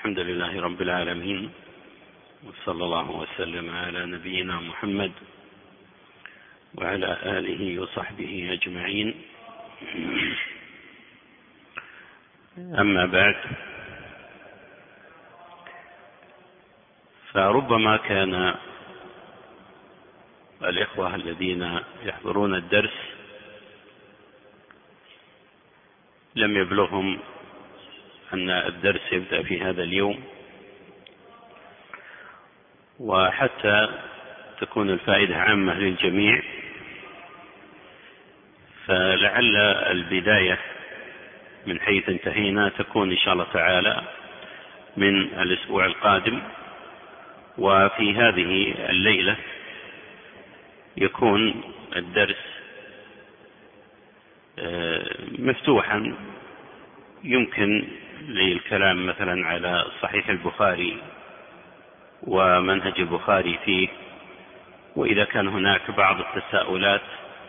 الحمد لله رب العالمين، وصلى الله وسلم على نبينا محمد وعلى آله وصحبه أجمعين. أما بعد، فربما كان الإخوة الذين يحضرون الدرس لم يبلغهم أن الدرس يبدأ في هذا اليوم، وحتى تكون الفائدة عامة للجميع، فلعل البداية من حيث انتهينا تكون إن شاء الله تعالى من الأسبوع القادم. وفي هذه الليلة يكون الدرس مفتوحا، يمكن للكلام مثلا على صحيح البخاري ومنهج البخاري فيه، وإذا كان هناك بعض التساؤلات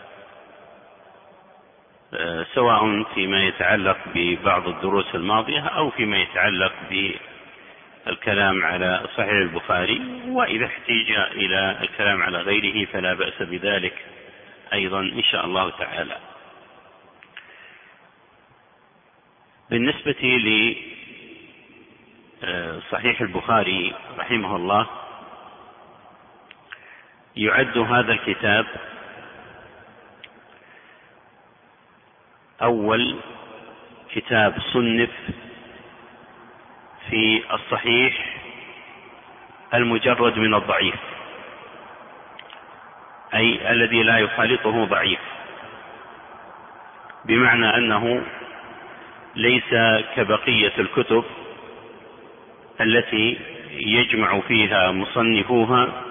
سواء فيما يتعلق ببعض الدروس الماضية أو فيما يتعلق بالكلام على صحيح البخاري، وإذا احتيج إلى الكلام على غيره فلا بأس بذلك أيضا إن شاء الله تعالى. بالنسبة لصحيح البخاري رحمه الله، يعد هذا الكتاب أول كتاب صنف في الصحيح المجرد من الضعيف، أي الذي لا يخالطه ضعيف، بمعنى أنه ليس كبقية الكتب التي يجمع فيها مصنفوها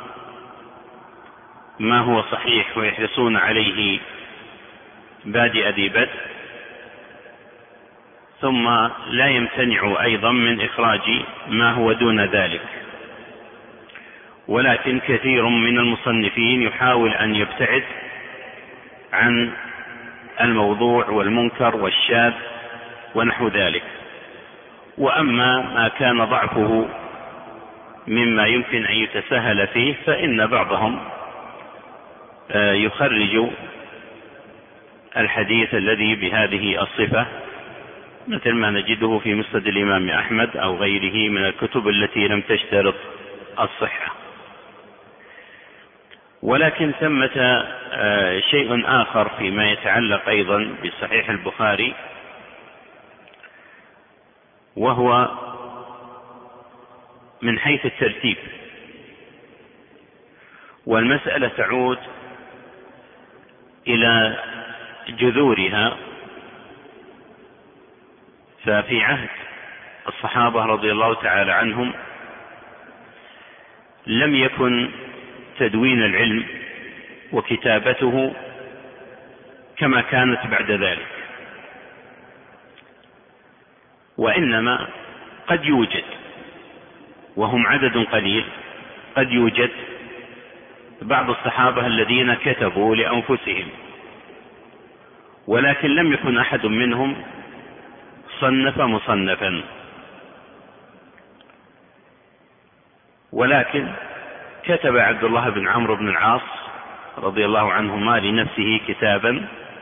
ما هو صحيح ويحرصون عليه بادئ ذي بدء، ثم لا يمتنع أيضا من إخراج ما هو دون ذلك. ولكن كثير من المصنفين يحاول أن يبتعد عن الموضوع والمنكر والشاذ ونحو ذلك. وأما ما كان ضعفه مما يمكن أن يتساهل فيه فإن بعضهم يخرج الحديث الذي بهذه الصفة، مثل ما نجده في مسند الإمام أحمد أو غيره من الكتب التي لم تشترط الصحة. ولكن ثمة شيء آخر فيما يتعلق أيضا بصحيح البخاري، وهو من حيث الترتيب، والمسألة تعود إلى جذورها. ففي عهد الصحابة رضي الله تعالى عنهم لم يكن تدوين العلم وكتابته كما كانت بعد ذلك، وإنما قد يوجد، وهم عدد قليل، قد يوجد بعض الصحابة الذين كتبوا لأنفسهم، ولكن لم يكن أحد منهم صنف مصنفا. ولكن كتب عبد الله بن عمرو بن العاص رضي الله عنهما لنفسه كتابا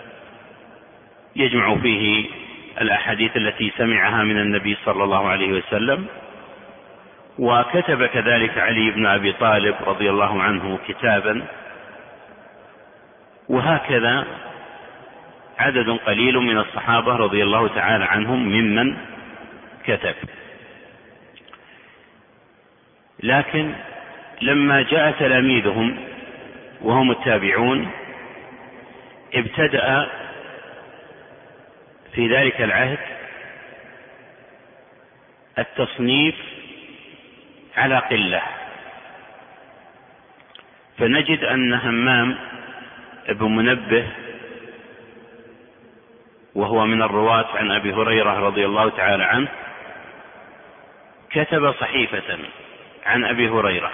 يجمع فيه الأحاديث التي سمعها من النبي صلى الله عليه وسلم، وكتب كذلك علي بن أبي طالب رضي الله عنه كتابا، وهكذا عدد قليل من الصحابة رضي الله تعالى عنهم ممن كتب. لكن لما جاء تلاميذهم وهم التابعون ابتدأ في ذلك العهد التصنيف على قلة، فنجد أن همام ابن منبه وهو من الرواة عن أبي هريرة رضي الله تعالى عنه كتب صحيفة عن أبي هريرة،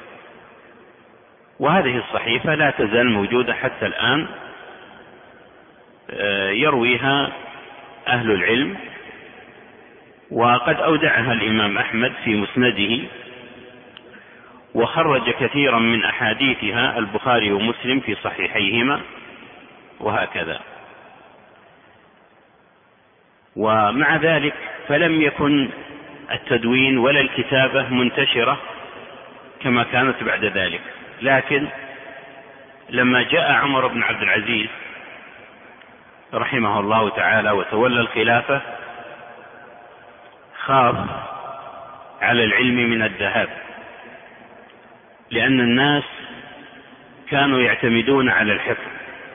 وهذه الصحيفة لا تزال موجودة حتى الآن، يرويها أهل العلم وقد أودعها الإمام أحمد في مسنده، وخرج كثيرا من أحاديثها البخاري ومسلم في صحيحيهما، وهكذا. ومع ذلك فلم يكن التدوين ولا الكتابة منتشرة كما كانت بعد ذلك، لكن لما جاء عمر بن عبد العزيز رحمه الله تعالى وتولى الخلافة خاف على العلم من الذهاب، لأن الناس كانوا يعتمدون على الحفظ،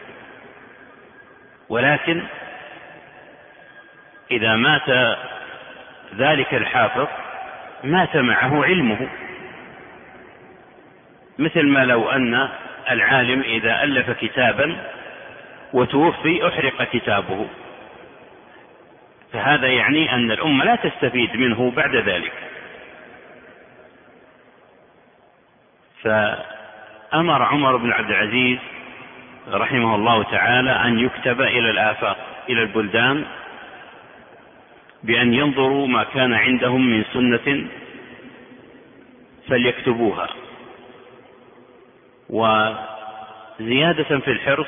ولكن إذا مات ذلك الحافظ مات معه علمه، مثل ما لو أن العالم إذا ألف كتابا وتوفي أحرق كتابه، فهذا يعني أن الأمة لا تستفيد منه بعد ذلك. فأمر عمر بن عبد العزيز رحمه الله تعالى أن يكتب إلى الآفاق، إلى البلدان، بأن ينظروا ما كان عندهم من سنة فليكتبوها. وزيادة في الحرص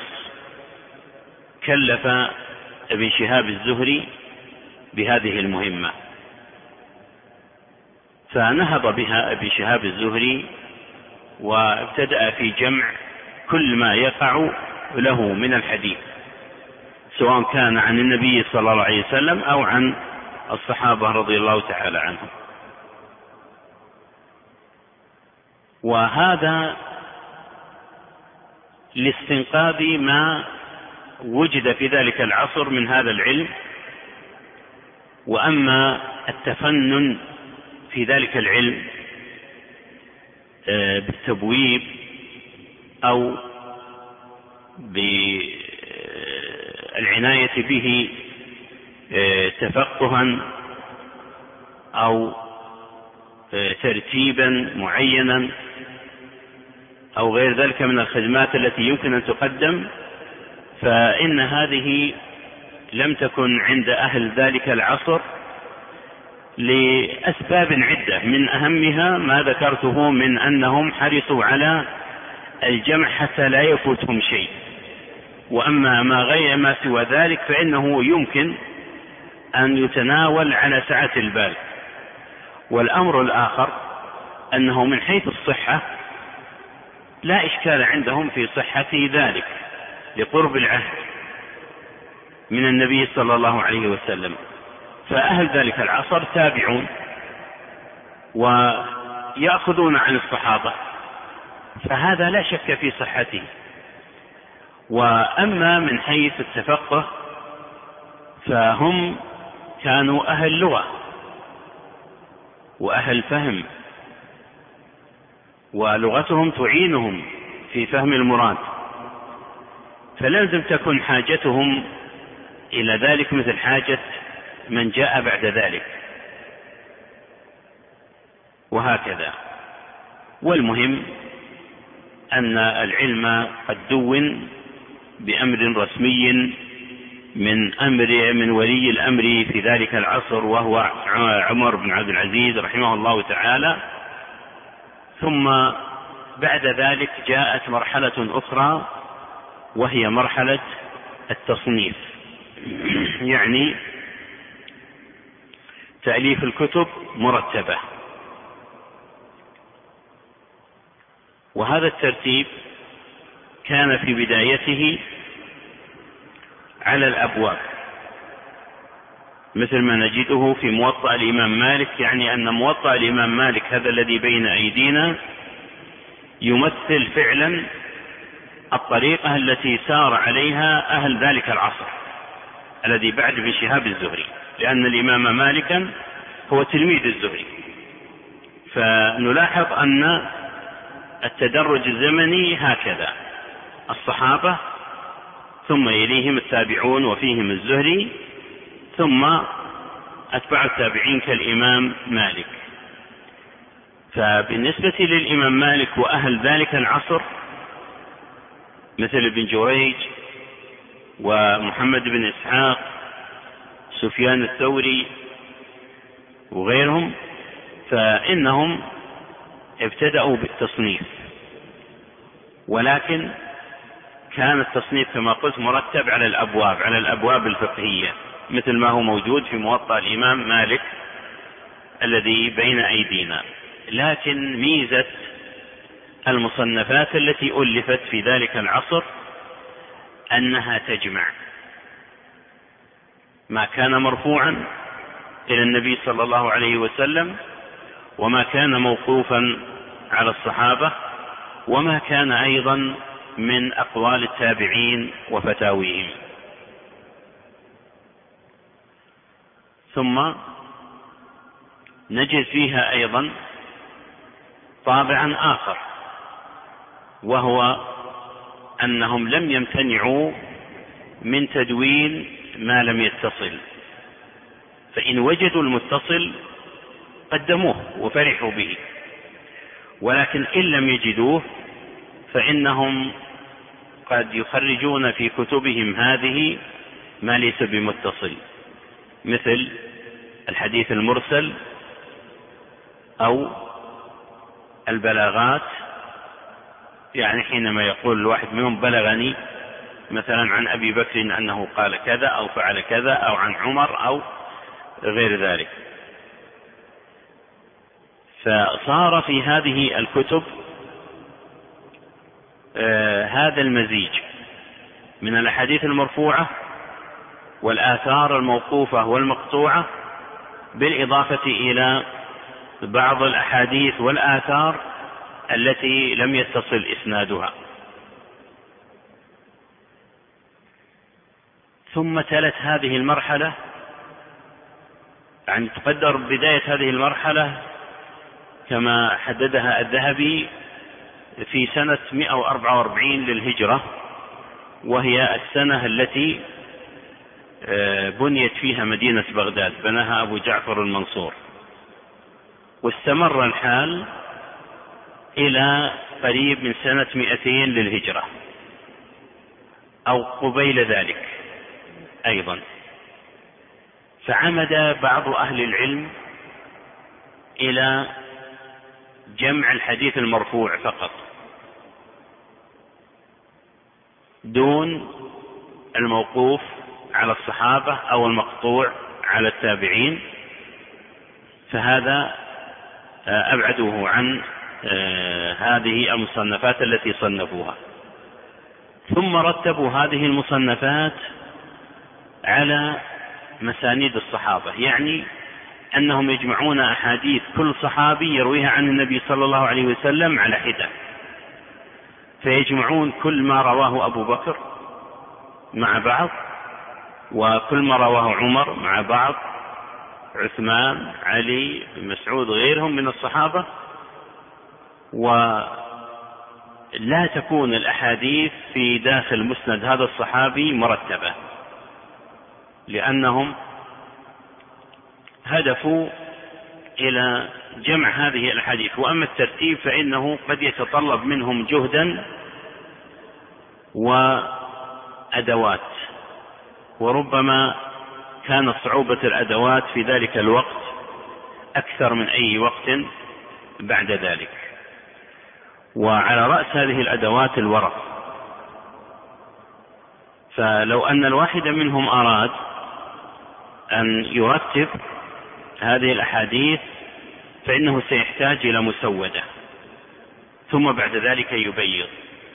كلف ابن شهاب الزهري بهذه المهمة، فنهض بها ابن شهاب الزهري وابتدأ في جمع كل ما يقع له من الحديث، سواء كان عن النبي صلى الله عليه وسلم أو عن الصحابة رضي الله تعالى عنهم. وهذا لاستنقاذ ما وجد في ذلك العصر من هذا العلم. وأما التفنن في ذلك العلم بالتبويب أو بالعناية به تفقها أو ترتيبا معينا أو غير ذلك من الخدمات التي يمكن أن تقدم، فإن هذه لم تكن عند أهل ذلك العصر لأسباب عدة، من أهمها ما ذكرته من أنهم حرصوا على الجمع حتى لا يفوتهم شيء. وأما ما سوى ذلك فإنه يمكن أن يتناول على سعة البال. والأمر الآخر أنه من حيث الصحة لا إشكال عندهم في صحة ذلك لقرب العهد من النبي صلى الله عليه وسلم، فأهل ذلك العصر تابعون ويأخذون عن الصحابة، فهذا لا شك في صحته. وأما من حيث التفقه فهم كانوا أهل لغة وأهل فهم، ولغتهم تعينهم في فهم المراد، فلازم تكن حاجتهم إلى ذلك مثل حاجة من جاء بعد ذلك، وهكذا. والمهم أن العلم قد دون بأمر رسمي من ولي الأمر في ذلك العصر، وهو عمر بن عبد العزيز رحمه الله تعالى. ثم بعد ذلك جاءت مرحلة أخرى وهي مرحلة التصنيف، يعني تأليف الكتب مرتبة. وهذا الترتيب كان في بدايته على الأبواب، مثل ما نجده في موطأ الإمام مالك، يعني أن موطأ الإمام مالك هذا الذي بين أيدينا يمثل فعلا الطريقة التي سار عليها أهل ذلك العصر الذي بعد ابن شهاب الزهري، لأن الإمام مالكا هو تلميذ الزهري. فنلاحظ أن التدرج الزمني هكذا: الصحابة، ثم يليهم التابعون وفيهم الزهري، ثم أتباع التابعين كالإمام مالك. فبالنسبة للإمام مالك وأهل ذلك العصر مثل ابن جريج ومحمد بن إسحاق، سفيان الثوري، وغيرهم، فإنهم ابتدأوا بالتصنيف، ولكن كان التصنيف كما قلت مرتب على الأبواب الفقهية، مثل ما هو موجود في موطأ الإمام مالك الذي بين أيدينا. لكن ميزة المصنفات التي ألفت في ذلك العصر أنها تجمع ما كان مرفوعا إلى النبي صلى الله عليه وسلم، وما كان موقوفا على الصحابة، وما كان أيضا من أقوال التابعين وفتاويهم. ثم نجد فيها أيضا طابعا آخر، وهو أنهم لم يمتنعوا من تدوين ما لم يتصل، فإن وجدوا المتصل قدموه وفرحوا به، ولكن إن لم يجدوه فإنهم قد يخرجون في كتبهم هذه ما ليس بمتصل، مثل الحديث المرسل أو البلاغات. يعني حينما يقول الواحد منهم بلغني مثلا عن أبي بكر أنه قال كذا أو فعل كذا، أو عن عمر أو غير ذلك. فصار في هذه الكتب هذا المزيج من الأحاديث المرفوعة والآثار الموقوفة والمقطوعة، بالإضافة إلى بعض الأحاديث والآثار التي لم يتصل إسنادها. ثم تلت هذه المرحلة، يعني تقدر بداية هذه المرحلة كما حددها الذهبي في سنة 144 للهجرة، وهي السنة التي بنيت فيها مدينة بغداد، بناها أبو جعفر المنصور، واستمر الحال إلى قريب من سنة 200 للهجرة أو قبيل ذلك أيضا. فعمد بعض أهل العلم إلى جمع الحديث المرفوع فقط دون الموقوف على الصحابة أو المقطوع على التابعين، فهذا أبعدوه عن هذه المصنفات التي صنفوها. ثم رتبوا هذه المصنفات على مسانيد الصحابة، يعني أنهم يجمعون أحاديث كل صحابي يرويها عن النبي صلى الله عليه وسلم على حدة، فيجمعون كل ما رواه أبو بكر مع بعض، وكل ما رواه عمر مع بعض، عثمان، علي، مسعود، غيرهم من الصحابة، ولا تكون الأحاديث في داخل مسند هذا الصحابي مرتبة، لأنهم هدفوا إلى جمع هذه الأحاديث. وأما الترتيب فإنه قد يتطلب منهم جهدا وأدوات، وربما كانت صعوبة الأدوات في ذلك الوقت أكثر من أي وقت بعد ذلك. وعلى رأس هذه الأدوات الورق، فلو أن الواحد منهم أراد أن يرتب هذه الأحاديث فإنه سيحتاج إلى مسودة، ثم بعد ذلك يبيض.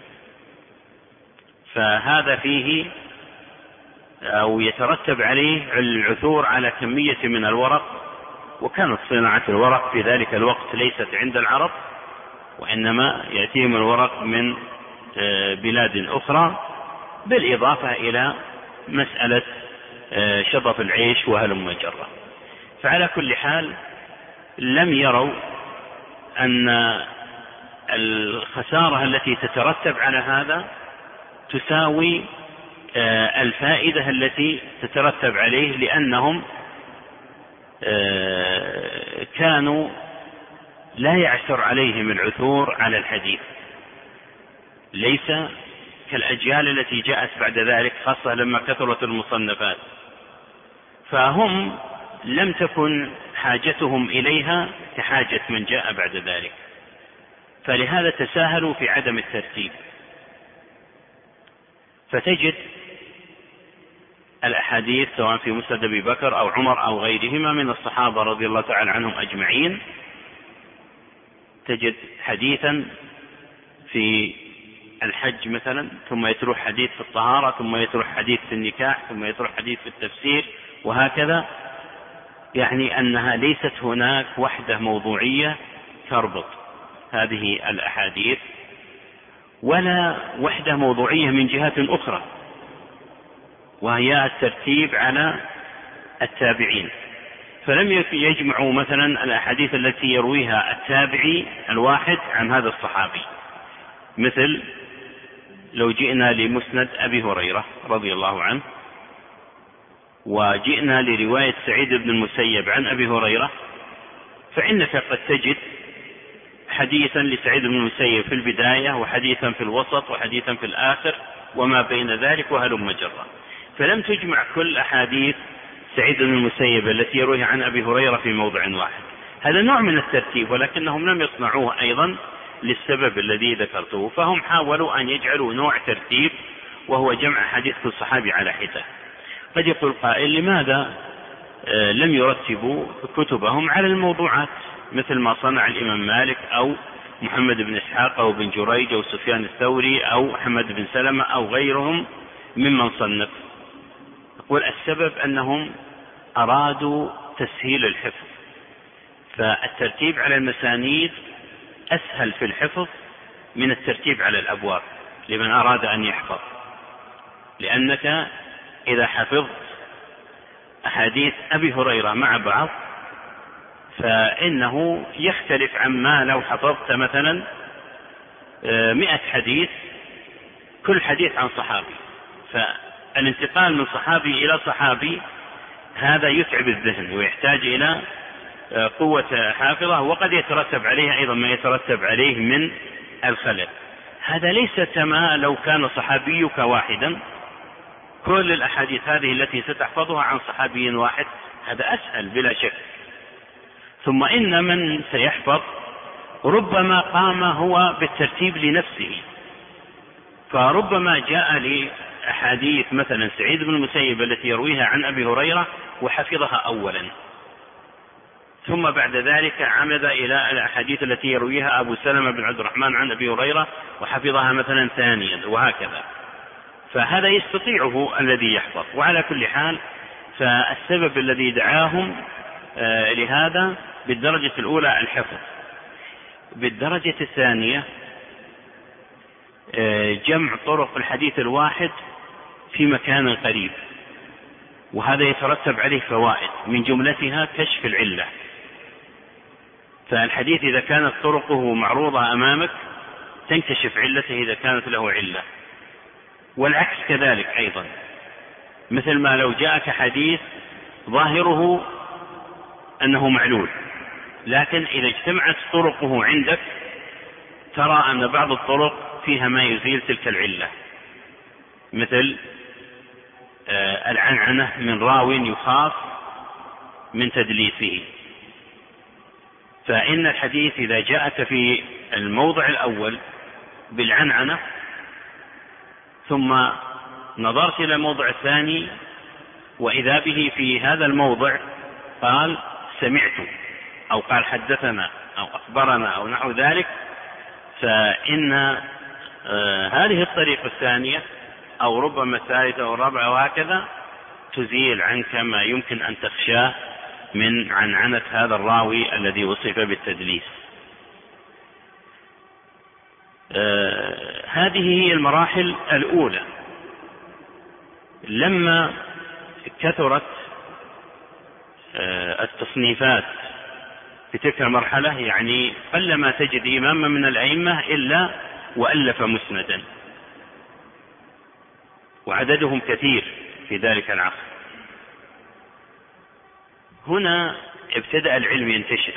فهذا فيه أو يترتب عليه العثور على كمية من الورق، وكانت صناعة الورق في ذلك الوقت ليست عند العرب، وإنما يأتيهم الورق من بلاد أخرى، بالإضافة إلى مسألة شطف العيش وهلم جرة. فعلى كل حال لم يروا أن الخسارة التي تترتب على هذا تساوي الفائدة التي تترتب عليه، لأنهم كانوا لا يعثر عليهم العثور على الحديث، ليس كالأجيال التي جاءت بعد ذلك، خاصة لما كثرت المصنفات. فهم لم تكن حاجتهم إليها كحاجة من جاء بعد ذلك، فلهذا تساهلوا في عدم الترتيب. فتجد الأحاديث سواء في مسند أبي بكر أو عمر أو غيرهما من الصحابة رضي الله تعالى عنهم أجمعين، تجد حديثا في الحج مثلا، ثم يتروح حديث في الطهارة، ثم يتروح حديث في النكاح، ثم يتروح حديث في التفسير، وهكذا. يعني أنها ليست هناك وحدة موضوعية تربط هذه الأحاديث، ولا وحدة موضوعية من جهة أخرى، وهي الترتيب على التابعين. فلم يجمعوا مثلا الأحاديث التي يرويها التابعي الواحد عن هذا الصحابي، مثل لو جئنا لمسند أبي هريرة رضي الله عنه وجئنا لرواية سعيد بن المسيب عن أبي هريرة، فإنك قد تجد حديثا لسعيد بن المسيب في البداية، وحديثا في الوسط، وحديثا في الآخر، وما بين ذلك وهلم جرا. فلم تجمع كل أحاديث سعيد بن المسيب التي يرويها عن أبي هريرة في موضع واحد. هذا نوع من الترتيب، ولكنهم لم يصنعوه أيضا للسبب الذي ذكرته. فهم حاولوا أن يجعلوا نوع ترتيب، وهو جمع حديث الصحابي على حدة. قد يقول قائل: لماذا لم يرتبوا كتبهم على الموضوعات مثل ما صنع الإمام مالك أو محمد بن إسحاق أو بن جريج أو سفيان الثوري أو حمد بن سلمة أو غيرهم ممن صنف؟ يقول: السبب أنهم أرادوا تسهيل الحفظ، فالترتيب على المسانيد أسهل في الحفظ من الترتيب على الأبواب لمن أراد أن يحفظ، لأنك إذا حفظت أحاديث أبي هريرة مع بعض فإنه يختلف عما لو حفظت مثلا 100 حديث كل حديث عن صحابي. فالانتقال من صحابي إلى صحابي هذا يتعب الذهن ويحتاج إلى قوة حافظة، وقد يترتب عليه أيضا ما يترتب عليه من الخلل. هذا ليس كما لو كان صحابيك واحدا، كل الأحاديث هذه التي ستحفظها عن صحابي واحد، هذا أسهل بلا شك. ثم إن من سيحفظ ربما قام هو بالترتيب لنفسه، فربما جاء لأحاديث مثلا سعيد بن المسيب التي يرويها عن أبي هريرة وحفظها أولا، ثم بعد ذلك عمد إلى الأحاديث التي يرويها أبو سلمة بن عبد الرحمن عن أبي هريرة وحفظها مثلا ثانيا، وهكذا. فهذا يستطيعه الذي يحفظ. وعلى كل حال فالسبب الذي دعاهم لهذا بالدرجة الأولى الحفظ. بالدرجة الثانية جمع طرق الحديث الواحد في مكان قريب، وهذا يترتب عليه فوائد، من جملتها كشف العلة. فالحديث إذا كانت طرقه معروضة أمامك تنكشف علته إذا كانت له علة، والعكس كذلك أيضا، مثل ما لو جاءك حديث ظاهره أنه معلول، لكن إذا اجتمعت طرقه عندك ترى أن بعض الطرق فيها ما يزيل تلك العلة، مثل العنعنة من راو يخاف من تدليسه. فإن الحديث إذا جاءك في الموضع الأول بالعنعنة ثم نظرت إلى الموضع الثاني وإذا به في هذا الموضع قال سمعت أو قال حدثنا أو أخبرنا أو نحو ذلك، فإن هذه الطريقة الثانية أو ربما الثالثة أو الرابعة وهكذا تزيل عنك ما يمكن أن تخشاه من عنعنة هذا الراوي الذي وصف بالتدليس. هذه هي المراحل الأولى. لما كثرت التصنيفات في تلك المرحلة، يعني قلما تجد إماما من الأئمة إلا وألف مسندا، وعددهم كثير في ذلك العصر. هنا ابتدأ العلم ينتشر،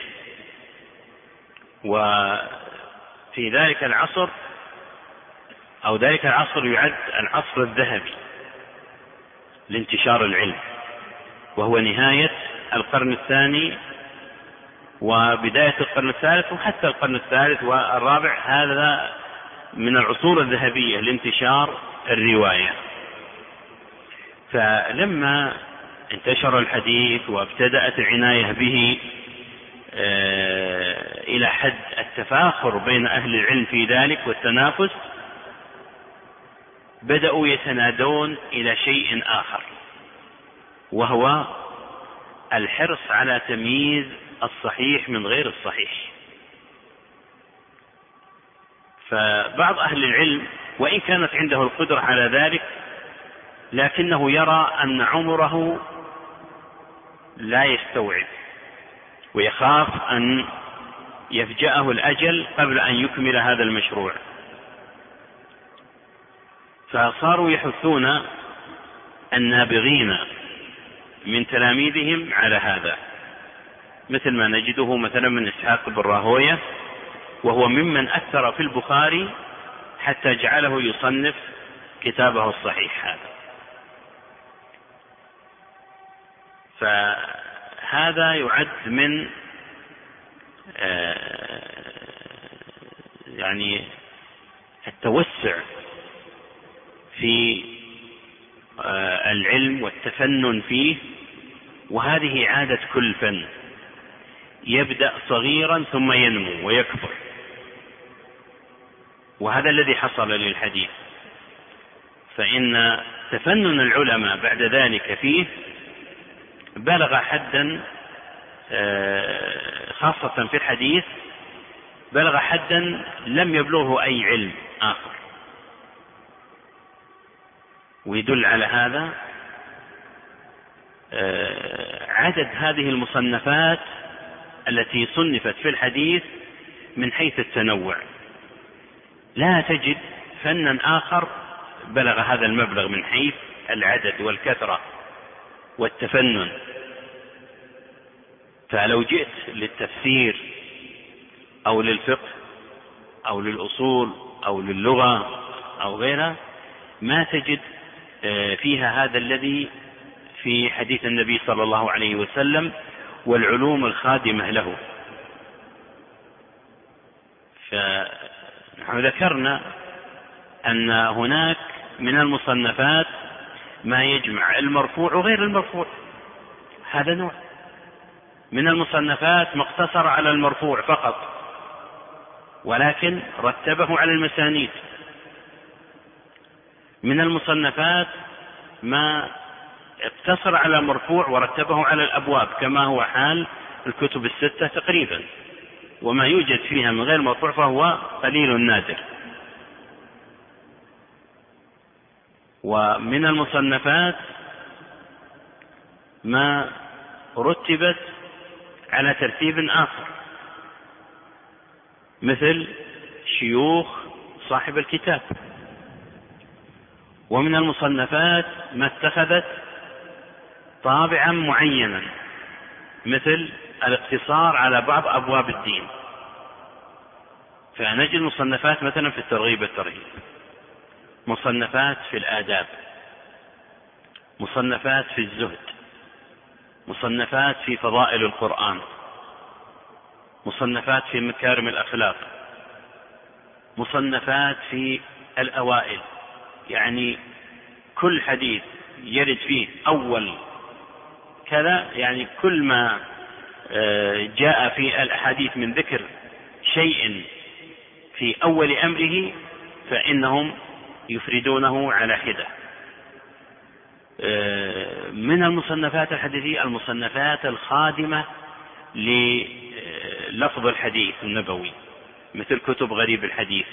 وفي ذلك العصر أو ذلك العصر يعد العصر الذهبي لانتشار العلم، وهو نهاية القرن الثاني وبداية القرن الثالث وحتى القرن الثالث والرابع، هذا من العصور الذهبية لانتشار الرواية. فلما انتشر الحديث وابتدأت العناية به إلى حد التفاخر بين أهل العلم في ذلك والتنافس، بدأوا يتنادون إلى شيء آخر، وهو الحرص على تمييز الصحيح من غير الصحيح. فبعض أهل العلم وإن كانت عنده القدرة على ذلك، لكنه يرى أن عمره لا يستوعب، ويخاف أن يفجأه الأجل قبل أن يكمل هذا المشروع، فصاروا يحثون النابغين من تلاميذهم على هذا، مثل ما نجده مثلا من إسحاق بن راهوية، وهو ممن أثر في البخاري حتى جعله يصنف كتابه الصحيح هذا. فهذا يعد من يعني التوسع في العلم والتفنن فيه، وهذه عادة كل فن، يبدأ صغيرا ثم ينمو ويكبر، وهذا الذي حصل للحديث. فإن تفنن العلماء بعد ذلك فيه بلغ حدا، خاصة في الحديث، بلغ حدا لم يبلغه أي علم آخر. ويدل على هذا عدد هذه المصنفات التي صنفت في الحديث من حيث التنوع. لا تجد فنا آخر بلغ هذا المبلغ من حيث العدد والكثرة والتفنن. فلو جئت للتفسير أو للفقه أو للأصول أو للغة أو غيرها، ما تجد فيها هذا الذي في حديث النبي صلى الله عليه وسلم والعلوم الخادمة له. فنحن ذكرنا أن هناك من المصنفات ما يجمع المرفوع وغير المرفوع، هذا نوع من المصنفات ما اقتصر على المرفوع فقط، ولكن رتبه على المسانيد. من المصنفات ما اقتصر على مرفوع ورتبه على الأبواب، كما هو حال الكتب الستة تقريبا، وما يوجد فيها من غير مرفوع فهو قليل نادر. ومن المصنفات ما رتبت على ترتيب آخر، مثل شيوخ صاحب الكتاب. ومن المصنفات ما اتخذت طابعا معينا، مثل الاقتصار على بعض أبواب الدين. فنجد مصنفات مثلا في الترغيب والترهيب، مصنفات في الآداب، مصنفات في الزهد، مصنفات في فضائل القرآن، مصنفات في مكارم الأخلاق، مصنفات في الأوائل. يعني كل حديث يرد فيه أول كذا، يعني كل ما جاء في الأحاديث من ذكر شيء في أول أمره فإنهم يفردونه على حدة. من المصنفات الحديثية المصنفات الخادمة للفظ الحديث النبوي، مثل كتب غريب الحديث.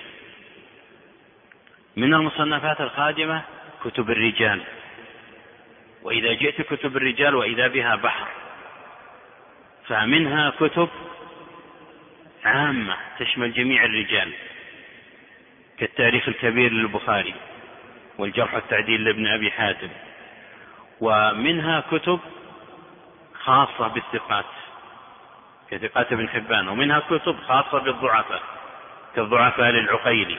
من المصنفات الخادمة كتب الرجال، وإذا جئت كتب الرجال وإذا بها بحر. فمنها كتب عامة تشمل جميع الرجال، كالتاريخ الكبير للبخاري، والجرح والتعديل لابن أبي حاتم. ومنها كتب خاصة بالثقات كثقات ابن حبان، ومنها كتب خاصة بالضعفاء كالضعفاء للعقيلي،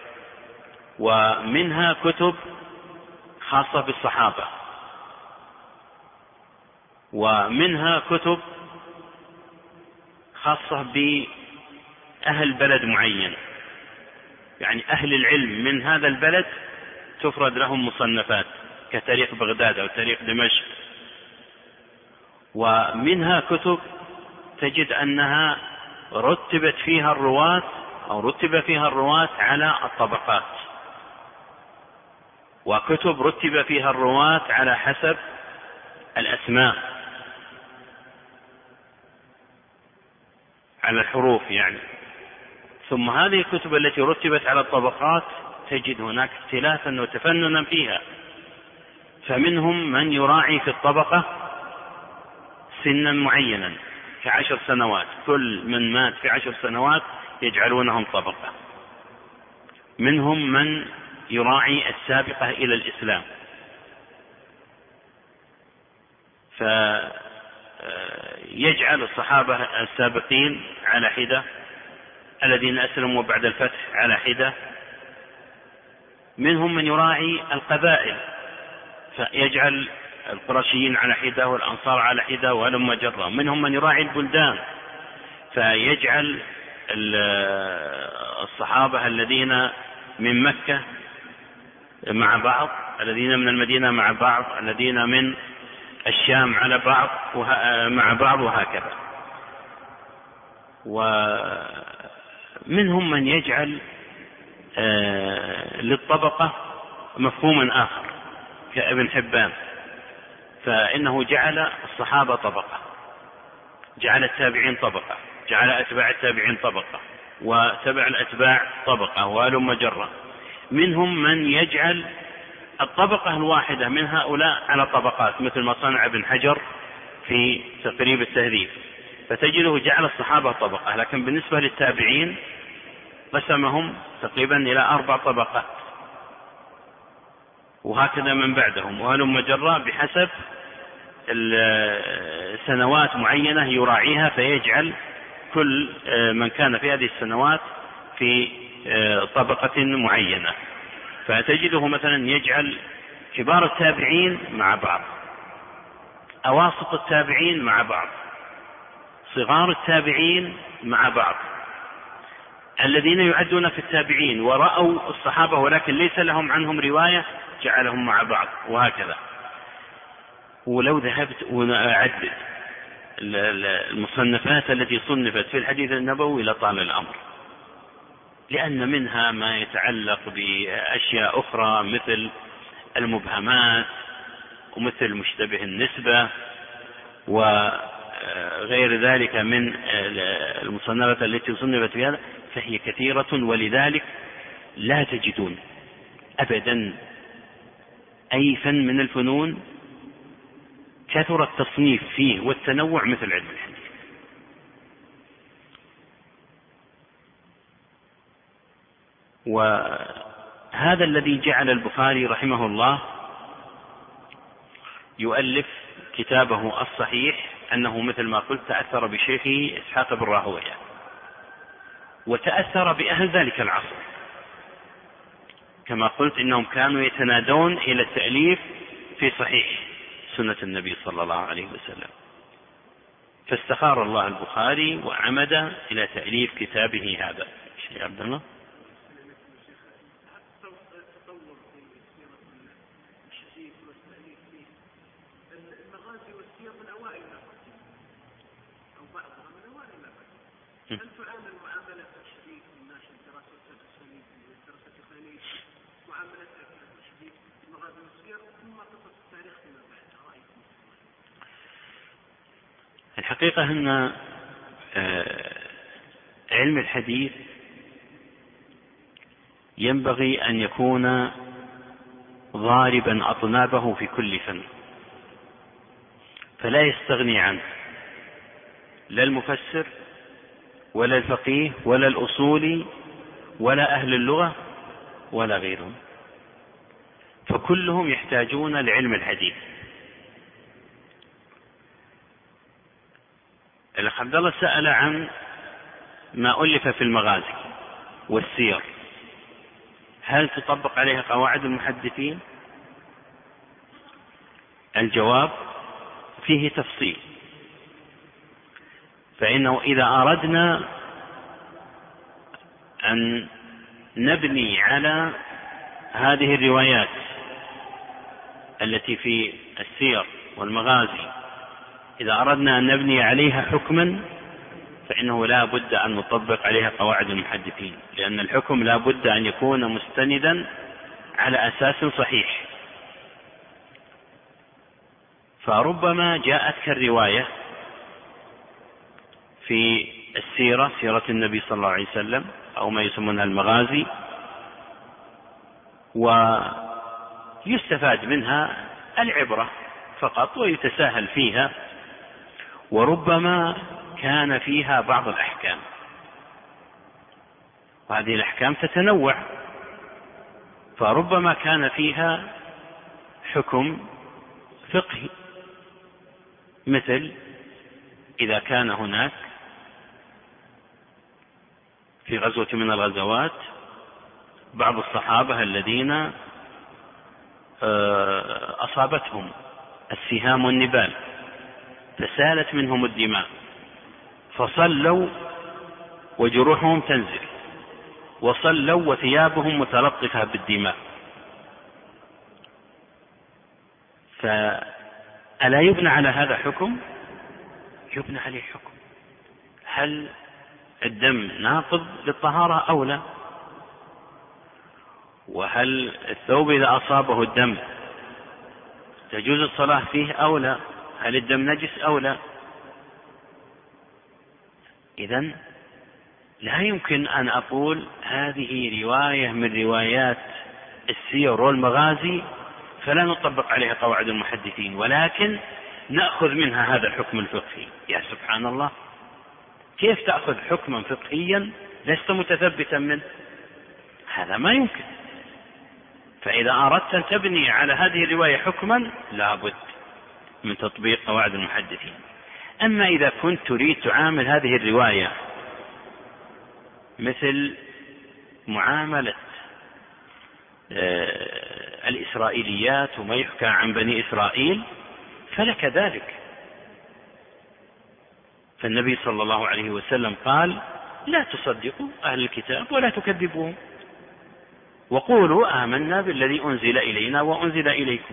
ومنها كتب خاصة بالصحابة، ومنها كتب خاصة بأهل بلد معين، يعني أهل العلم من هذا البلد تفرد لهم مصنفات كتاريخ بغداد أو تاريخ دمشق. ومنها كتب تجد أنها رتب فيها الرواة على الطبقات، وكتب رتب فيها الرواة على حسب الأسماء على الحروف يعني. ثم هذه الكتب التي رتبت على الطبقات تجد هناك اختلافا وتفننا فيها، فمنهم من يراعي في الطبقة سنا معينا ك10 سنوات، كل من مات في 10 سنوات يجعلونهم طبقة. منهم من يراعي السابقة إلى الإسلام، فيجعل الصحابة السابقين على حدة، الذين أسلموا بعد الفتح على حدة. منهم من يراعي القبائل، فيجعل القرشيين على حدة والأنصار على حدة وهلم جرا. منهم من يراعي البلدان، فيجعل الصحابة الذين من مكة مع بعض، الذين من المدينة مع بعض، الذين من الشام على بعض مع بعض، وهكذا. ومنهم من يجعل للطبقة مفهوما آخر كابن حبان، فإنه جعل الصحابة طبقة، جعل التابعين طبقة، جعل أتباع التابعين طبقة، وتبع الأتباع طبقة، وهلم جرا. منهم من يجعل الطبقة الواحدة من هؤلاء على طبقات، مثل ما صنع ابن حجر في تقريب التهذيب، فتجده جعل الصحابة طبقة، لكن بالنسبة للتابعين قسمهم تقريبا إلى 4 طبقات، وهكذا من بعدهم، وهلم جرا بحسب سنوات معينة يراعيها، فيجعل كل من كان في هذه السنوات في طبقة معينة. فتجده مثلا يجعل كبار التابعين مع بعض، أواسط التابعين مع بعض، صغار التابعين مع بعض، الذين يعدون في التابعين ورأوا الصحابة ولكن ليس لهم عنهم رواية جعلهم مع بعض، وهكذا. ولو ذهبت وأعدد المصنفات التي صنفت في الحديث النبوي لطال الأمر، لأن منها ما يتعلق بأشياء أخرى مثل المبهمات، ومثل مشتبه النسبة، وغير ذلك من المصنفات التي صنفت في هذا، فهي كثيرة. ولذلك لا تجدون أبدا أي فن من الفنون كثر التصنيف فيه والتنوع مثل علم الحديث. وهذا الذي جعل البخاري رحمه الله يؤلف كتابه الصحيح، أنه مثل ما قلت تأثر بشيخه إسحاق بن راهويه، وتأثر بأهل ذلك العصر، كما قلت إنهم كانوا يتنادون إلى التأليف في صحيح سنة النبي صلى الله عليه وسلم، فاستخار الله البخاري وعمد إلى تأليف كتابه هذا. شيخ عبد الله هل تعامل معاملة الشريك من ناحية دراسة الأسانيد والدراسة التقنية معاملة الشريك المغازي والسير، ثم قصص التاريخ فيما بعد؟ رأيكم؟ الحقيقة أن علم الحديث ينبغي أن يكون ضاربا أطنابه في كل فن، فلا يستغني عنه لا المفسر ولا الفقيه ولا الأصولي ولا أهل اللغة ولا غيرهم، فكلهم يحتاجون لعلم الحديث. الأخ عبد الله سأل عن ما ألف في المغازي والسير، هل تطبق عليها قواعد المحدثين؟ الجواب فيه تفصيل. فإنه إذا أردنا أن نبني على هذه الروايات التي في السير والمغازي، إذا أردنا أن نبني عليها حكما فإنه لا بد أن نطبق عليها قواعد المحدثين، لأن الحكم لا بد أن يكون مستندا على أساس صحيح. فربما جاءتك الرواية في السيرة، سيرة النبي صلى الله عليه وسلم أو ما يسمونها المغازي، ويستفاد منها العبرة فقط ويتساهل فيها، وربما كان فيها بعض الأحكام، وهذه الأحكام تتنوع، فربما كان فيها حكم فقهي، مثل إذا كان هناك في غزوة من الغزوات بعض الصحابة الذين أصابتهم السهام والنبال فسالت منهم الدماء فصلوا وجروحهم تنزل، وصلوا وثيابهم متلطخة بالدماء، فألا يبنى على هذا حكم؟ يبنى عليه حكم. هل الدم ناقض للطهارة أو لا؟ وهل الثوب إذا أصابه الدم تجوز الصلاة فيه أو لا؟ هل الدم نجس أو لا؟ إذن لا يمكن أن أقول هذه رواية من روايات السير والمغازي فلا نطبق عليها قواعد المحدثين، ولكن نأخذ منها هذا الحكم الفقهي. يا سبحان الله، كيف تأخذ حكما فقهيا لست متثبتا منه؟ هذا ما يمكن. فإذا أردت أن تبني على هذه الرواية حكما لابد من تطبيق قواعد المحدثين. أما إذا كنت تريد تعامل هذه الرواية مثل معاملة الإسرائيليات وما يحكى عن بني إسرائيل فلك ذلك. فالنبي صلى الله عليه وسلم قال: لا تصدقوا أهل الكتاب ولا تكذبوهم، وقولوا آمنا بالذي أنزل إلينا وأنزل إليكم.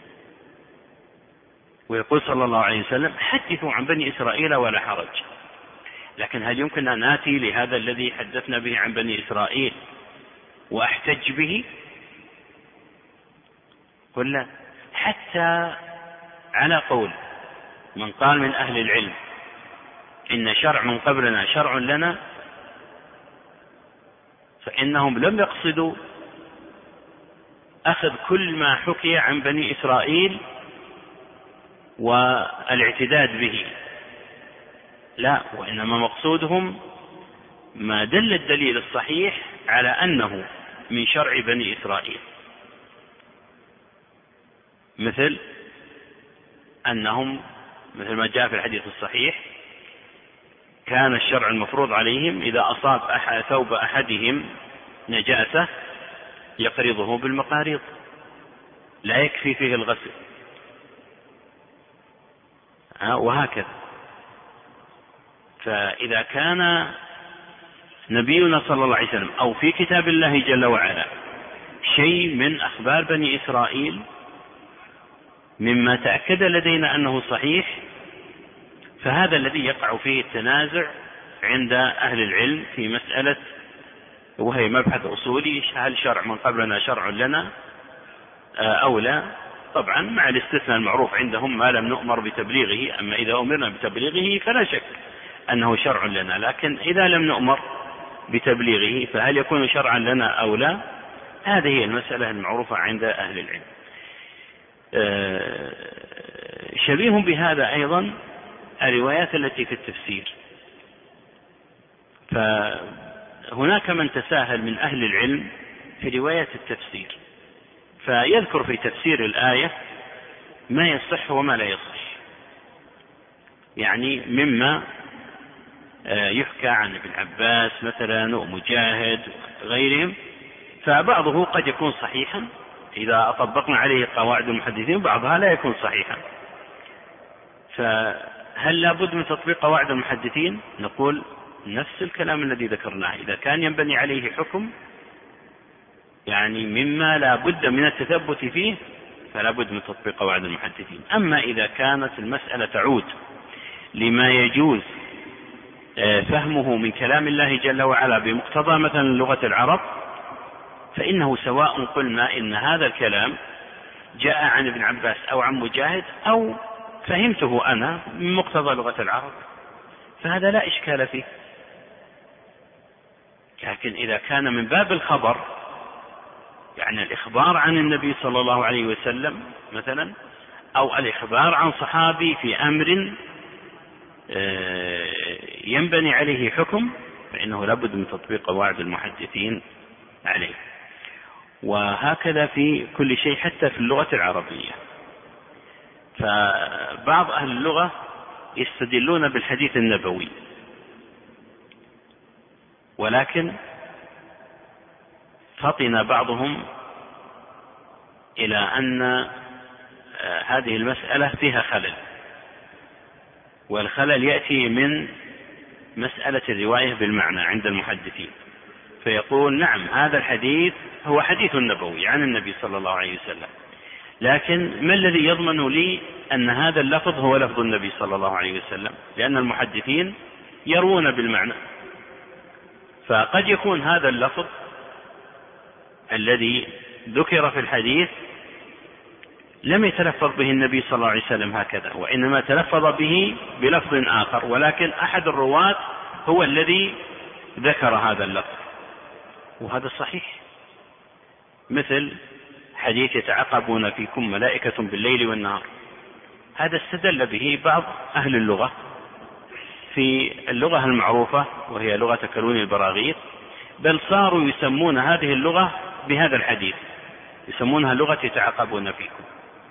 ويقول صلى الله عليه وسلم: حدثوا عن بني إسرائيل ولا حرج. لكن هل يمكن أن آتي لهذا الذي حدثنا به عن بني إسرائيل وأحتج به؟ قل لا. حتى على قول من قال من أهل العلم إن شرع من قبلنا شرع لنا، فإنهم لم يقصدوا أخذ كل ما حكي عن بني إسرائيل والاعتداد به، لا، وإنما مقصودهم ما دل الدليل الصحيح على أنه من شرع بني إسرائيل، مثل أنهم مثل ما جاء في الحديث الصحيح: كان الشرع المفروض عليهم إذا أصاب ثوب أحدهم نجاسة يقرضه بالمقاريض، لا يكفي فيه الغسل، وهكذا. فإذا كان نبينا صلى الله عليه وسلم أو في كتاب الله جل وعلا شيء من أخبار بني إسرائيل مما تأكد لدينا أنه صحيح، فهذا الذي يقع فيه التنازع عند أهل العلم في مسألة، وهي مبحث أصولي: هل شرع من قبلنا شرع لنا أو لا؟ طبعا مع الاستثناء المعروف عندهم: ما لم نؤمر بتبليغه. أما إذا أمرنا بتبليغه فلا شك أنه شرع لنا، لكن إذا لم نؤمر بتبليغه فهل يكون شرعا لنا أو لا؟ هذه هي المسألة المعروفة عند أهل العلم. شبيه بهذا أيضا الروايات التي في التفسير، فهناك من تساهل من أهل العلم في رواية التفسير، فيذكر في تفسير الآية ما يصح وما لا يصح، يعني مما يحكى عن ابن عباس مثلا ومجاهد وغيرهم، فبعضه قد يكون صحيحا إذا أطبقنا عليه قواعد المحدثين، بعضها لا يكون صحيحا. هل لابد من تطبيق قواعد المحدثين؟ نقول نفس الكلام الذي ذكرناه، إذا كان ينبني عليه حكم يعني مما لا بد من التثبت فيه فلا بد من تطبيق قواعد المحدثين. أما إذا كانت المسألة تعود لما يجوز فهمه من كلام الله جل وعلا بمقتضى مثلا لغة العرب، فإنه سواء قلنا إن هذا الكلام جاء عن ابن عباس أو عن مجاهد أو فهمته أنا من مقتضى لغة العرب، فهذا لا إشكال فيه. لكن إذا كان من باب الخبر، يعني الإخبار عن النبي صلى الله عليه وسلم مثلا، أو الإخبار عن صحابي في أمر ينبني عليه حكم، فإنه لابد من تطبيق قواعد المحدثين عليه. وهكذا في كل شيء حتى في اللغة العربية. فبعض أهل اللغة يستدلون بالحديث النبوي، ولكن فطن بعضهم إلى أن هذه المسألة فيها خلل، والخلل يأتي من مسألة الرواية بالمعنى عند المحدثين، فيقول نعم هذا الحديث هو حديث نبوي عن النبي صلى الله عليه وسلم، لكن ما الذي يضمن لي أن هذا اللفظ هو لفظ النبي صلى الله عليه وسلم؟ لأن المحدثين يروون بالمعنى، فقد يكون هذا اللفظ الذي ذكر في الحديث لم يتلفظ به النبي صلى الله عليه وسلم هكذا، وإنما تلفظ به بلفظ آخر، ولكن أحد الرواة هو الذي ذكر هذا اللفظ، وهذا صحيح. مثل حديث يتعاقبون فيكم ملائكة بالليل والنهار، هذا استدل به بعض أهل اللغة في اللغة المعروفة وهي لغة كلون البراغيث، بل صاروا يسمون هذه اللغة بهذا الحديث، يسمونها لغة يتعاقبون فيكم.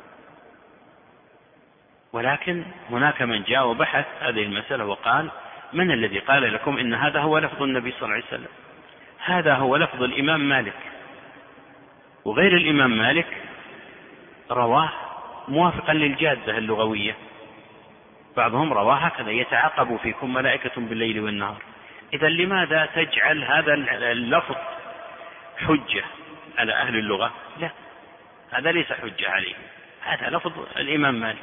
ولكن هناك من جاء وبحث هذه المسألة وقال من الذي قال لكم إن هذا هو لفظ النبي صلى الله عليه وسلم؟ هذا هو لفظ الإمام مالك، وغير الإمام مالك رواه موافقا للجادة اللغوية، بعضهم رواه هكذا يتعاقب فيكم ملائكة بالليل والنهار. إذا لماذا تجعل هذا اللفظ حجة على أهل اللغة؟ لا، هذا ليس حجة عليه، هذا لفظ الإمام مالك.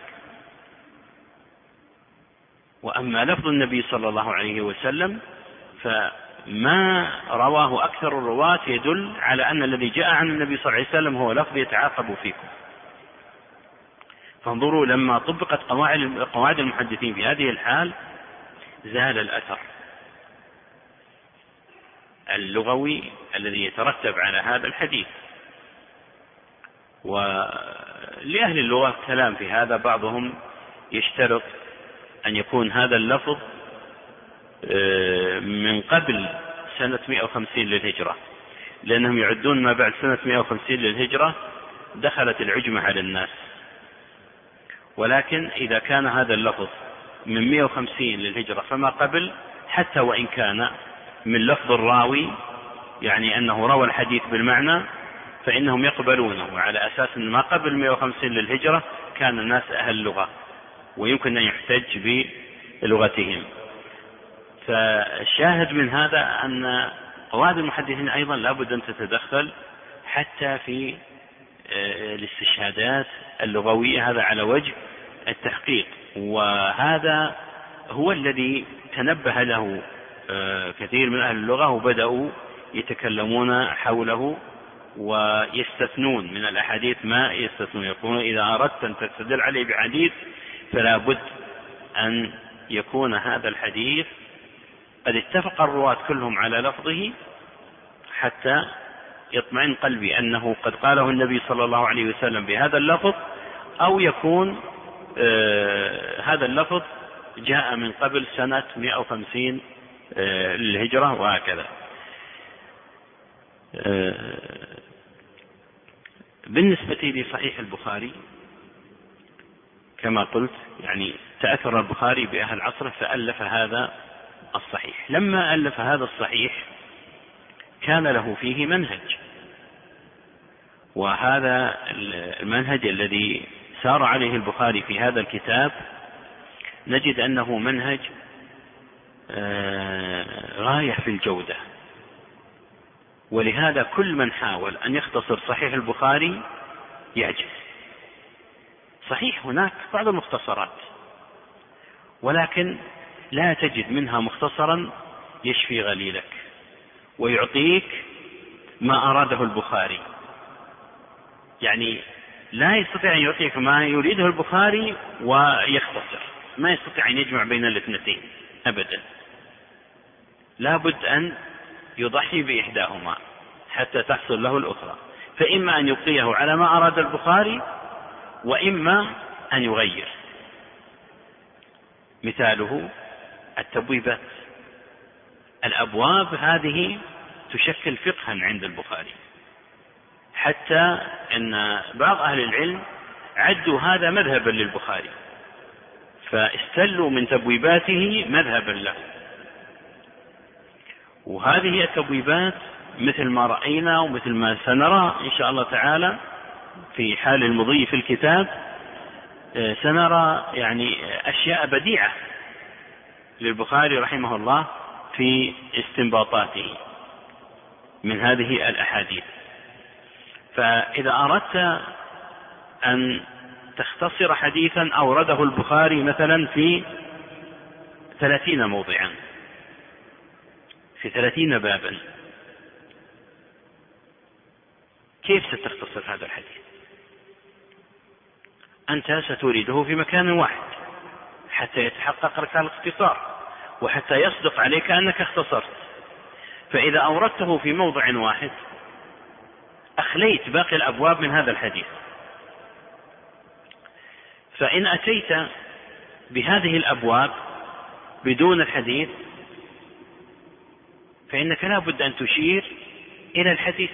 وأما لفظ النبي صلى الله عليه وسلم فما رواه أكثر الرواة يدل على أن الذي جاء عن النبي صلى الله عليه وسلم هو لفظ يتعاقب فيكم. فانظروا لما طبقت قواعد المحدثين في هذه الحال زال الأثر اللغوي الذي يترتب على هذا الحديث. ولأهل اللغة كلام في هذا، بعضهم يشترط أن يكون هذا اللفظ من قبل سنة 150 للهجرة، لأنهم يعدون ما بعد سنة 150 للهجرة دخلت العجمة على الناس. ولكن إذا كان هذا اللفظ من 150 للهجرة فما قبل، حتى وإن كان من لفظ الراوي يعني أنه روى الحديث بالمعنى، فإنهم يقبلونه على أساس أن ما قبل 150 للهجرة كان الناس أهل اللغة ويمكن أن يحتج بلغتهم. فالشاهد من هذا أن قواعد المحدثين أيضا لابد أن تتدخل حتى في الاستشهادات اللغوية، هذا على وجه التحقيق، وهذا هو الذي تنبه له كثير من أهل اللغة وبدأوا يتكلمون حوله ويستثنون من الأحاديث ما يستثنون، يقولون إذا أردت أن تستدل عليه بحديث فلا بد أن يكون هذا الحديث قد اتفق الرواة كلهم على لفظه حتى يطمئن قلبي أنه قد قاله النبي صلى الله عليه وسلم بهذا اللفظ، أو يكون هذا اللفظ جاء من قبل سنة 150 للهجرة وهكذا. بالنسبة لصحيح البخاري كما قلت يعني تأثر البخاري بأهل عصره فألف هذا الصحيح. لما ألف هذا الصحيح كان له فيه منهج، وهذا المنهج الذي سار عليه البخاري في هذا الكتاب نجد أنه منهج غاية في الجودة، ولهذا كل من حاول أن يختصر صحيح البخاري يعجز. صحيح هناك بعض المختصرات، ولكن لا تجد منها مختصرا يشفي غليلك ويعطيك ما أراده البخاري. يعني لا يستطيع أن يعطيك ما يريده البخاري ويختصر، ما يستطيع أن يجمع بين الاثنتين أبدا، لا بد أن يضحي بإحداهما حتى تحصل له الأخرى، فإما أن يبقيه على ما أراد البخاري وإما أن يغير. مثاله التبويبات، الأبواب هذه تشكل فقها عند البخاري، حتى أن بعض أهل العلم عدوا هذا مذهبا للبخاري، فاستلوا من تبويباته مذهبا له. وهذه التبويبات مثل ما رأينا ومثل ما سنرى إن شاء الله تعالى في حال المضي في الكتاب، سنرى يعني أشياء بديعة للبخاري رحمه الله في استنباطاته من هذه الأحاديث. فإذا أردت أن تختصر حديثا أورده البخاري مثلا في 30 موضعا، في 30 بابا، كيف ستختصر هذا الحديث؟ أنت ستريده في مكان واحد حتى يتحقق لك الاختصار وحتى يصدق عليك أنك اختصرت. فإذا أوردته في موضع واحد أخليت باقي الأبواب من هذا الحديث. فإن أتيت بهذه الأبواب بدون الحديث فإنك لا بد أن تشير إلى الحديث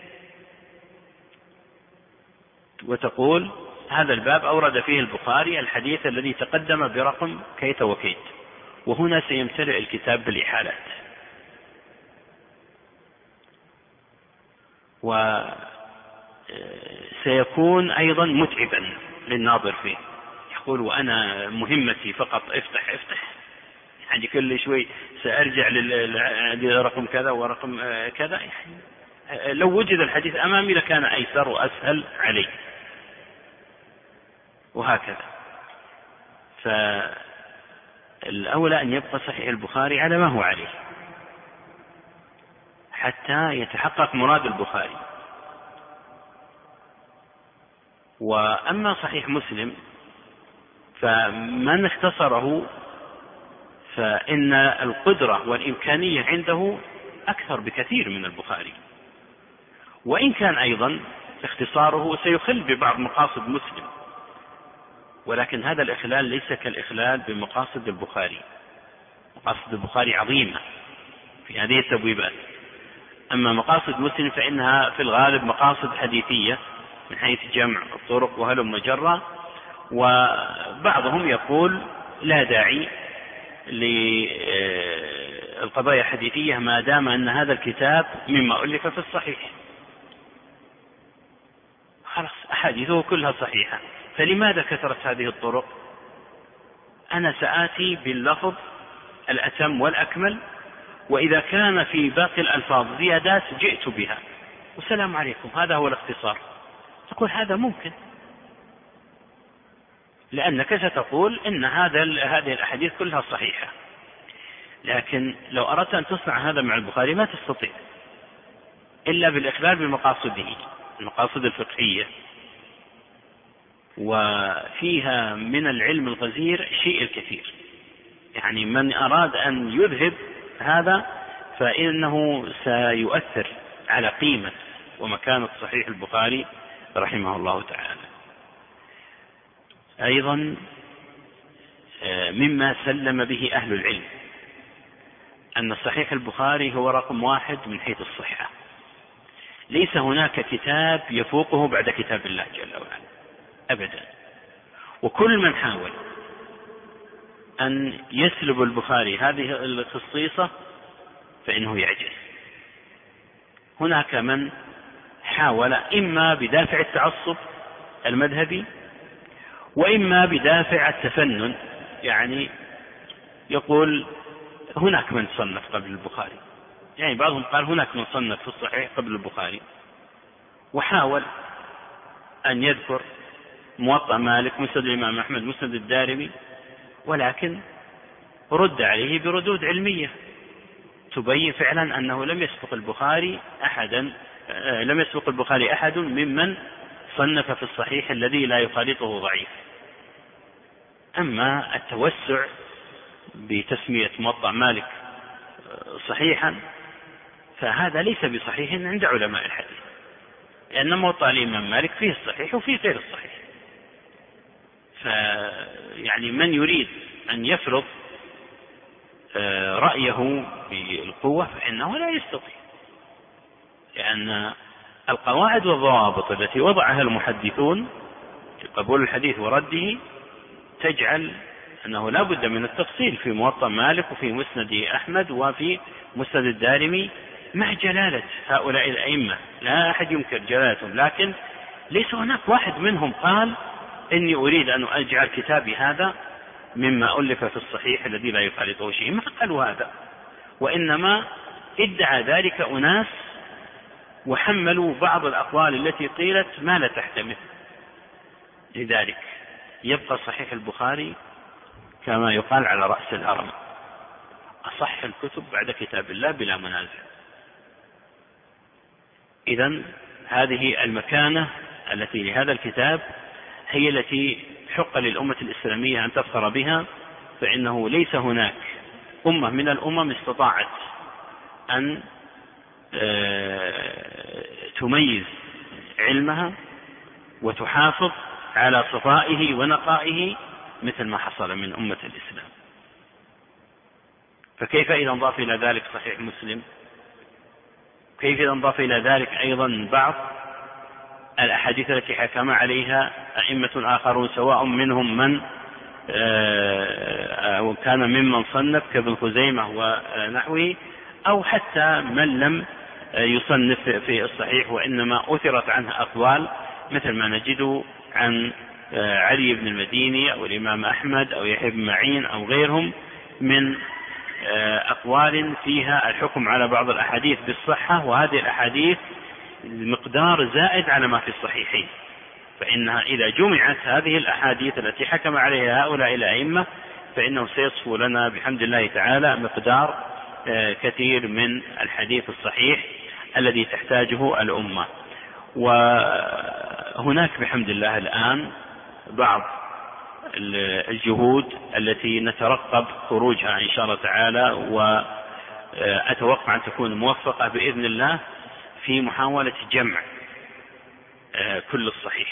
وتقول هذا الباب أورد فيه البخاري الحديث الذي تقدم برقم كيت وكيت، وهنا سيمتلئ الكتاب بالإحالات. وسيكون أيضا متعبا للناظر فيه، يقول وأنا مهمتي فقط افتح يعني كل شوي سأرجع لرقم كذا ورقم كذا. يعني لو وجد الحديث أمامي لكان أيسر وأسهل علي، وهكذا. فالأولى أن يبقى صحيح البخاري على ما هو عليه حتى يتحقق مراد البخاري. وأما صحيح مسلم فمن اختصره فإن القدرة والإمكانية عنده أكثر بكثير من البخاري، وإن كان أيضا اختصاره سيخل ببعض مقاصد مسلم، ولكن هذا الإخلال ليس كالإخلال بمقاصد البخاري. مقاصد البخاري عظيمة في هذه التبويبات، أما مقاصد مسلم فإنها في الغالب مقاصد حديثية من حيث جمع الطرق وهلم جرة. وبعضهم يقول لا داعي للقضايا الحديثية ما دام أن هذا الكتاب مما ألف في الصحيح، خلاص أحاديثه كلها صحيحة، فلماذا كثرت هذه الطرق؟ أنا سآتي باللفظ الأتم والأكمل، وإذا كان في باقي الألفاظ زيادات جئت بها، والسلام عليكم، هذا هو الاختصار. تقول هذا ممكن، لأنك ستقول إن هذه الأحاديث كلها صحيحة. لكن لو أردت أن تصنع هذا مع البخاري ما تستطيع إلا بالإخلال بمقاصده، المقاصد الفقهية. وفيها من العلم الغزير شيء الكثير، يعني من أراد أن يذهب هذا فإنه سيؤثر على قيمة ومكانة صحيح البخاري رحمه الله تعالى. أيضا مما سلم به أهل العلم أن صحيح البخاري هو رقم 1 من حيث الصحة، ليس هناك كتاب يفوقه بعد كتاب الله جل وعلا أبدا. وكل من حاول أن يسلب البخاري هذه الخصيصة فإنه يعجز. هناك من حاول إما بدافع التعصب المذهبي وإما بدافع التفنن يعني يقول هناك من صنف قبل البخاري، يعني بعضهم قال هناك من صنف في الصحيح قبل البخاري، وحاول أن يذكر موطأ مالك، مسند الإمام أحمد، مسند الدارمي، ولكن رد عليه بردود علمية تبين فعلا أنه لم يسبق البخاري أحد ممن صنف في الصحيح الذي لا يخالطه ضعيف. أما التوسع بتسمية موطأ مالك صحيحا فهذا ليس بصحيح عند علماء الحديث، لأن موطأ الإمام مالك فيه الصحيح وفيه غير الصحيح. فيعني من يريد أن يفرض رأيه بالقوة فإنه لا يستطيع، لأن القواعد والضوابط التي وضعها المحدثون في قبول الحديث ورده تجعل أنه لا بد من التفصيل في موطأ مالك وفي مسند أحمد وفي مسند الدارمي مع جلالة هؤلاء الأئمة، لا أحد ينكر جلالتهم، لكن ليس هناك واحد منهم قال إني أريد أن أجعل كتابي هذا مما ألف في الصحيح الذي لا يخالطه شيء، ما قالوا هذا، وإنما ادعى ذلك أناس وحملوا بعض الأقوال التي قيلت ما لا تحتمل. لذلك يبقى صحيح البخاري كما يقال على رأس الهرم، أصح الكتب بعد كتاب الله بلا منازع. إذن هذه المكانة التي لهذا الكتاب هي التي حق للأمة الإسلامية أن تفخر بها، فإنه ليس هناك أمة من الأمم استطاعت أن تميز علمها وتحافظ على صفائه ونقائه مثل ما حصل من أمة الإسلام. فكيف إذا انضاف إلى ذلك صحيح مسلم؟ كيف إذا انضاف إلى ذلك أيضا بعض الأحاديث التي حكم عليها أئمة آخرون، سواء منهم من كان ممن صنف كابن خزيمة ونحوه، أو حتى من لم يصنف في الصحيح وإنما أثرت عنه أقوال، مثل ما نجد عن علي بن المديني أو الإمام أحمد أو يحيى بن معين أو غيرهم من أقوال فيها الحكم على بعض الأحاديث بالصحة، وهذه الأحاديث مقدار زائد على ما في الصحيحين، فإنها إذا جمعت هذه الأحاديث التي حكم عليها هؤلاء الأئمة فإنه سيصفو لنا بحمد الله تعالى مقدار كثير من الحديث الصحيح الذي تحتاجه الأمة. وهناك بحمد الله الآن بعض الجهود التي نترقب خروجها إن شاء الله تعالى، وأتوقع أن تكون موفقة بإذن الله في محاولة جمع كل الصحيح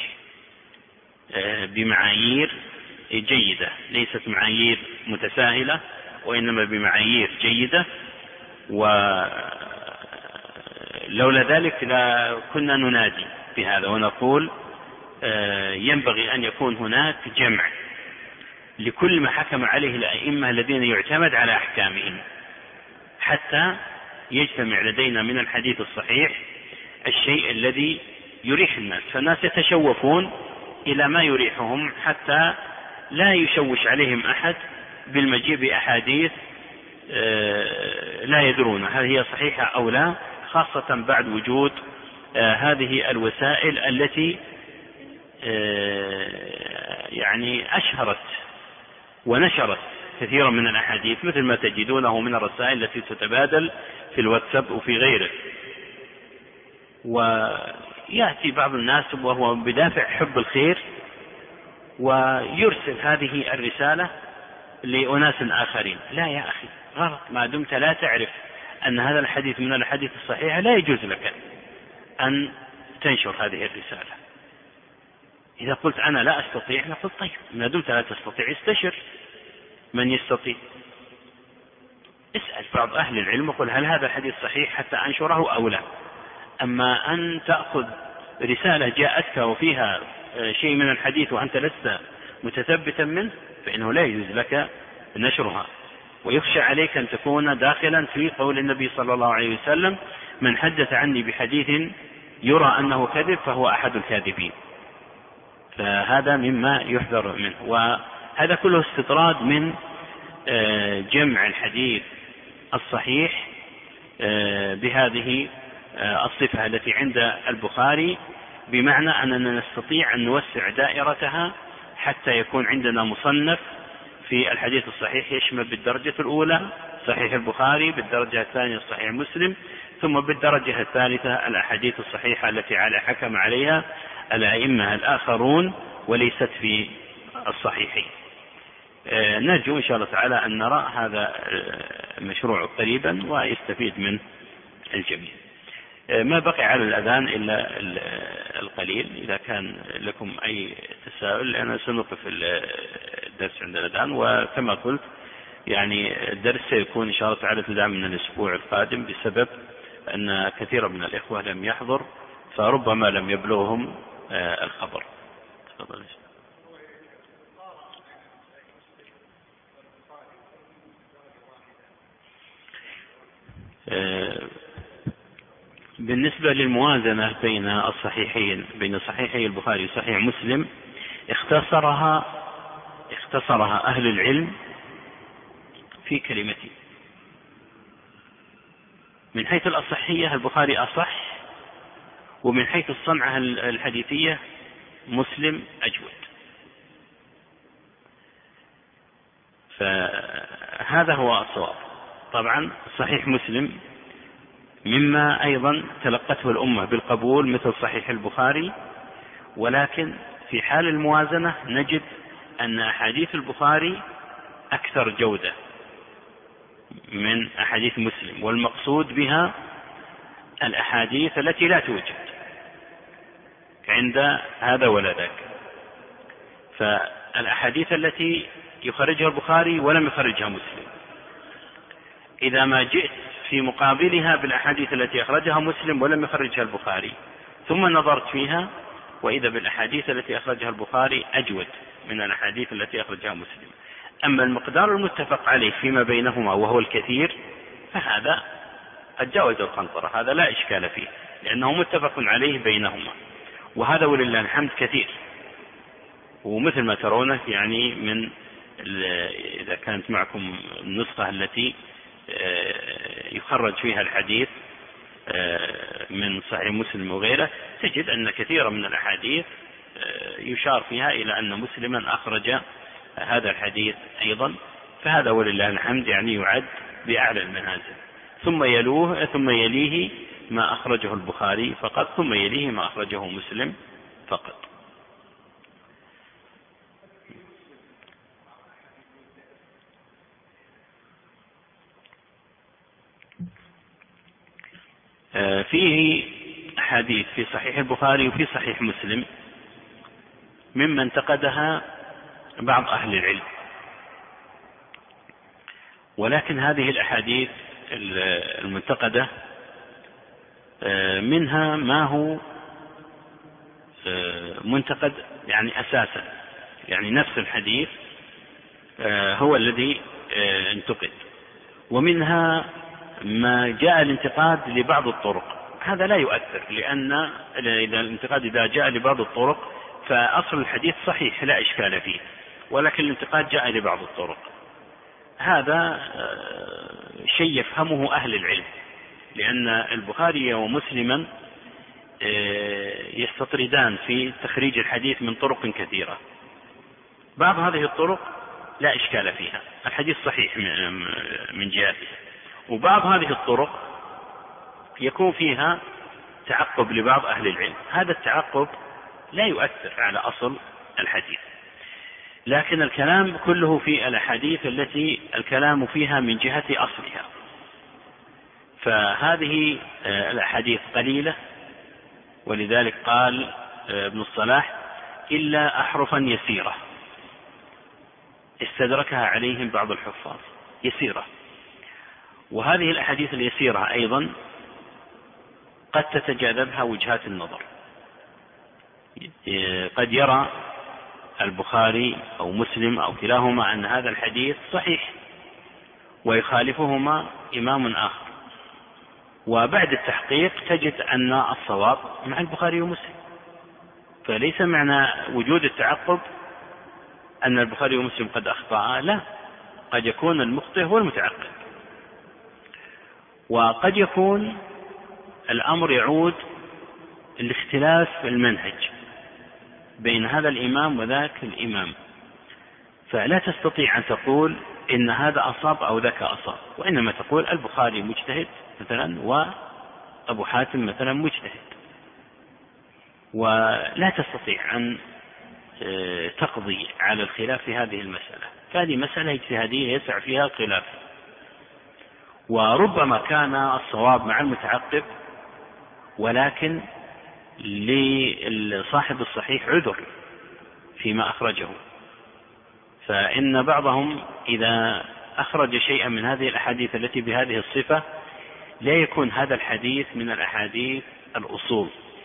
بمعايير جيدة، ليست معايير متساهلة وإنما بمعايير جيدة، ولولا ذلك لا كنا ننادي بهذا ونقول ينبغي أن يكون هناك جمع لكل ما حكم عليه الأئمة الذين يعتمد على أحكامهم، حتى يجتمع لدينا من الحديث الصحيح الشيء الذي يريح الناس، فالناس يتشوفون إلى ما يريحهم حتى لا يشوش عليهم أحد بالمجيء بأحاديث لا يدرون هل هي صحيحة أو لا، خاصة بعد وجود هذه الوسائل التي يعني أشهرت ونشرت كثيرا من الأحاديث، مثل ما تجدونه من الرسائل التي تتبادل في الواتساب وفي غيره. ويأتي بعض الناس وهو بدافع حب الخير ويرسل هذه الرسالة لأناس آخرين. لا يا أخي، غلط، ما دمت لا تعرف أن هذا الحديث من الحديث الصحيحة لا يجوز لك أن تنشر هذه الرسالة. إذا قلت أنا لا أستطيع، نقول طيب ما دمت لا تستطيع استشر من يستطيع، اسأل بعض أهل العلم وقل هل هذا الحديث صحيح حتى أنشره أو لا. أما أن تأخذ رسالة جاءتك وفيها شيء من الحديث وأنت لست متثبتا منه فإنه لا يجوز لك نشرها، ويخشى عليك أن تكون داخلا في قول النبي صلى الله عليه وسلم: من حدث عني بحديث يرى أنه كذب فهو أحد الكاذبين. فهذا مما يحذر منه. هذا كله استطراد من جمع الحديث الصحيح بهذه الصفة التي عند البخاري، بمعنى أننا نستطيع أن نوسع دائرتها حتى يكون عندنا مصنف في الحديث الصحيح يشمل بالدرجة الأولى صحيح البخاري، بالدرجة الثانية صحيح مسلم، ثم بالدرجة الثالثة الأحاديث الصحيحة التي حكم عليها الأئمة الآخرون وليست في الصحيحين. نرجو إن شاء الله تعالى أن نرى هذا المشروع قريبا ويستفيد منه الجميع. ما بقي على الأذان إلا القليل. إذا كان لكم أي تساؤل أنا سنوقف الدرس عند الأذان، وكما قلت يعني الدرس سيكون إن شاء الله تعالى ابتداء من الأسبوع القادم، بسبب أن كثير من الإخوة لم يحضر فربما لم يبلغهم الخبر. تفضل. بالنسبة للموازنة بين الصحيحين، بين صحيحي البخاري وصحيح مسلم، اختصرها أهل العلم في كلمتين. من حيث الأصحية البخاري أصح، ومن حيث الصنعة الحديثية مسلم أجود. فهذا هو الصواب. طبعا صحيح مسلم مما أيضا تلقته الأمة بالقبول مثل صحيح البخاري، ولكن في حال الموازنة نجد أن أحاديث البخاري أكثر جودة من أحاديث مسلم، والمقصود بها الأحاديث التي لا توجد عند هذا ولا ذاك. فالأحاديث التي يخرجها البخاري ولم يخرجها مسلم، إذا ما جئت في مقابلها بالأحاديث التي أخرجها مسلم ولم يخرجها البخاري ثم نظرت فيها، وإذا بالأحاديث التي أخرجها البخاري أجود من الأحاديث التي أخرجها مسلم. أما المقدار المتفق عليه فيما بينهما وهو الكثير فهذا قد جاوز القنطرة، هذا لا إشكال فيه لأنه متفق عليه بينهما، وهذا ولله الحمد كثير. ومثل ما ترونه يعني من إذا كانت معكم النسخة التي يخرج فيها الحديث من صحيح مسلم وغيره، تجد أن كثيرا من الأحاديث يشار فيها إلى أن مسلما أخرج هذا الحديث أيضا، فهذا ولله الحمد يعني يعد بأعلى المنازل. ثم يليه ما أخرجه البخاري فقط، ثم يليه ما أخرجه مسلم فقط. فيه أحاديث في صحيح البخاري وفي صحيح مسلم مما انتقدها بعض أهل العلم، ولكن هذه الأحاديث المنتقدة منها ما هو منتقد يعني أساسا، يعني نفس الحديث هو الذي انتقد، ومنها ما جاء الانتقاد لبعض الطرق. هذا لا يؤثر، لأن إذا الانتقاد إذا جاء لبعض الطرق فأصل الحديث صحيح لا إشكال فيه، ولكن الانتقاد جاء لبعض الطرق. هذا شيء يفهمه أهل العلم، لأن البخاري ومسلما يستطردان في تخريج الحديث من طرق كثيرة. بعض هذه الطرق لا إشكال فيها، الحديث صحيح من جهته، وبعض هذه الطرق يكون فيها تعقب لبعض أهل العلم. هذا التعقب لا يؤثر على أصل الحديث، لكن الكلام كله في الأحاديث التي الكلام فيها من جهة أصلها. فهذه الأحاديث قليلة، ولذلك قال ابن الصلاح إلا أحرفا يسيرة استدركها عليهم بعض الحفاظ، يسيرة. وهذه الأحاديث اليسيرة أيضا قد تتجاذبها وجهات النظر، قد يرى البخاري أو مسلم أو كلاهما أن هذا الحديث صحيح ويخالفهما إمام آخر، وبعد التحقيق تجد أن الصواب مع البخاري ومسلم. فليس معنى وجود التعقب أن البخاري ومسلم قد أخطأ، لا، قد يكون المخطئ هو المتعقب، وقد يكون الأمر يعود الاختلاف في المنهج بين هذا الإمام وذاك الإمام، فلا تستطيع أن تقول إن هذا أصاب أو ذاك أصاب، وإنما تقول البخاري مجتهد مثلا وأبو حاتم مثلا مجتهد، ولا تستطيع أن تقضي على الخلاف في هذه المسألة، فهذه مسألة اجتهادية يسع فيها الخلاف، وربما كان الصواب مع المتعقب، ولكن لصاحب الصحيح عذر فيما أخرجه، فإن بعضهم إذا أخرج شيئا من هذه الأحاديث التي بهذه الصفة لا يكون هذا الحديث من الأحاديث الأصول،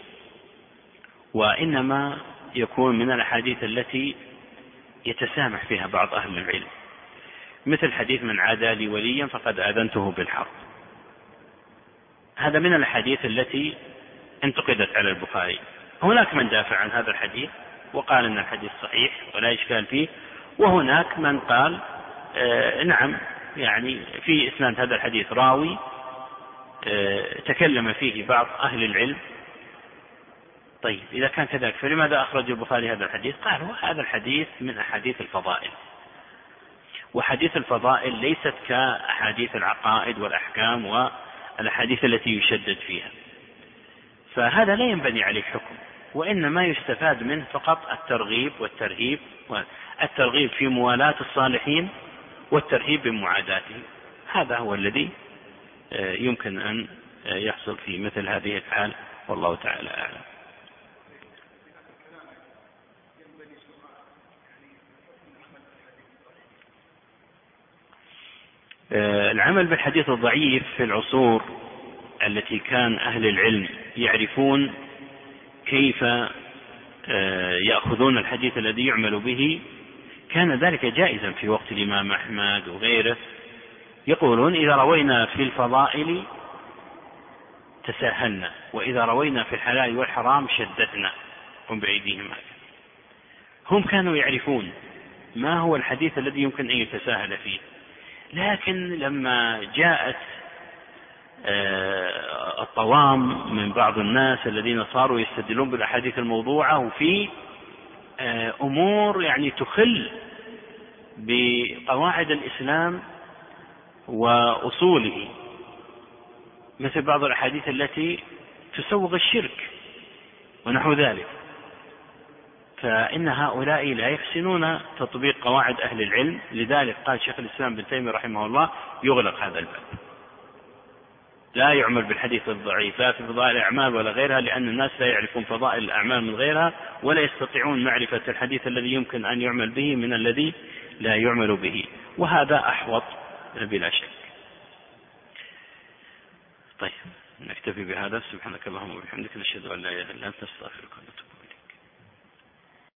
وإنما يكون من الأحاديث التي يتسامح فيها بعض أهل العلم، مثل حديث من عادى لي وليا فقد آذنته بالحرب، هذا من الأحاديث التي انتقدت على البخاري. هناك من دافع عن هذا الحديث وقال أن الحديث صحيح ولا إشكال فيه، وهناك من قال نعم، يعني في إسناد هذا الحديث راوي تكلم فيه بعض أهل العلم. طيب إذا كان كذلك فلماذا أخرج البخاري هذا الحديث؟ قالوا هذا الحديث من أحاديث الفضائل، وحديث الفضائل ليست كأحاديث العقائد والأحكام والأحاديث التي يشدد فيها، فهذا لا ينبني عليه حكم، وإنما يستفاد منه فقط الترغيب والترهيب، الترغيب في موالاة الصالحين والترهيب بمعاداتهم، هذا هو الذي يمكن أن يحصل في مثل هذه الحال، والله تعالى أعلم. العمل بالحديث الضعيف في العصور التي كان أهل العلم يعرفون كيف يأخذون الحديث الذي يعمل به، كان ذلك جائزا في وقت الإمام أحمد وغيره، يقولون إذا روينا في الفضائل تساهلنا، وإذا روينا في الحلال والحرام شددنا هم بأيديهم. هم كانوا يعرفون ما هو الحديث الذي يمكن أن يتساهل فيه، لكن لما جاءت الطوام من بعض الناس الذين صاروا يستدلون بالأحاديث الموضوعة وفي أمور يعني تخل بقواعد الإسلام وأصوله، مثل بعض الأحاديث التي تسوغ الشرك ونحو ذلك، فإن هؤلاء لا يحسنون تطبيق قواعد أهل العلم، لذلك قال شيخ الإسلام ابن تيمية رحمه الله يغلق هذا الباب، لا يعمل بالحديث الضعيف لا في فضائل الأعمال ولا غيرها، لأن الناس لا يعرفون فضائل الأعمال من غيرها، ولا يستطيعون معرفة الحديث الذي يمكن أن يعمل به من الذي لا يعمل به، وهذا أحوط بلا شك. طيب نكتفي بهذا، سبحانك اللهم وبحمدك نشهد أن لا إله إلا أنت نستغفرك ونتوب.